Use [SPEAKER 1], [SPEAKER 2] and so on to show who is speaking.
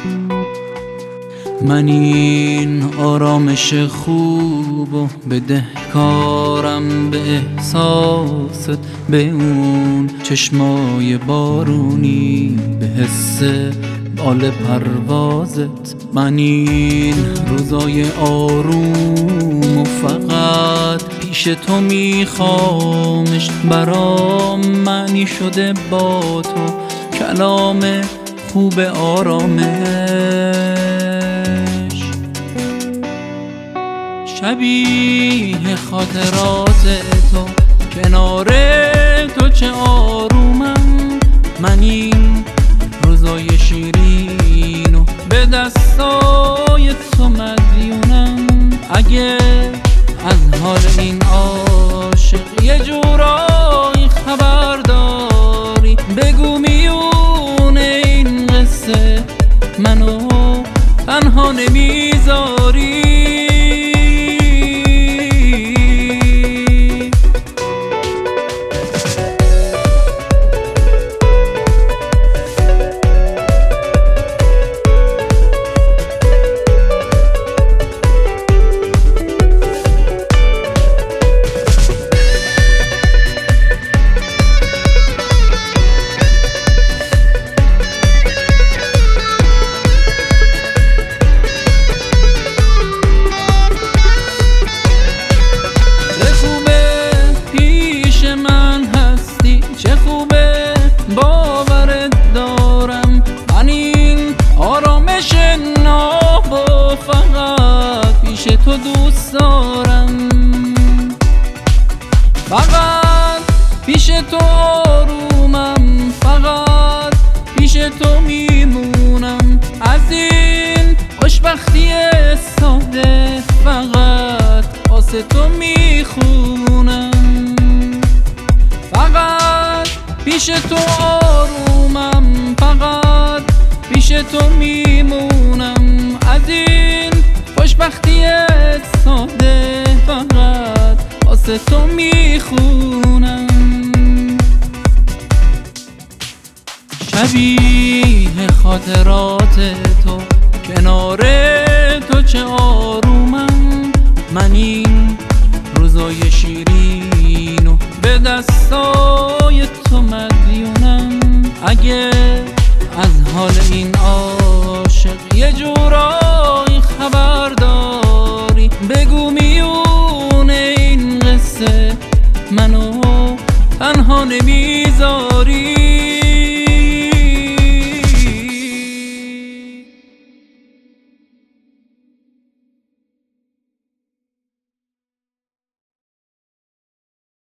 [SPEAKER 1] من این آرامش خوب و بدهکارم به احساست، به اون چشمای بارونی، به حس بال پروازت. من این روزای آروم و فقط پیش تو میخوامش، برام معنی شده با تو کلام خوب آرامش. شبیه خاطرات تو کنار تو چه آرومم، من این روزای شیرین و به دستای تو مدیونم. اگه از حال این عاشق یه جورایی خبر داری، بگو میونه این قصه منو تنها نمیذاری. تو دوست دارم، فقط پیش تو آرومم، فقط پیش تو میمونم. از این خوشبختی ساده فقط واسه تو میخونم. فقط پیش تو آرومم، فقط پیش تو میمونم. از این خوشبختی ساده فقط واسه تو میخونم. شبیه خاطرات تو کنار تو چه آرومم، من این روزای شیرین و به دستای تو مدیونم. اگه از حال این عاشق یه جورایی خبر داری، بگو میونه این قصه منو تنها نمیذاری.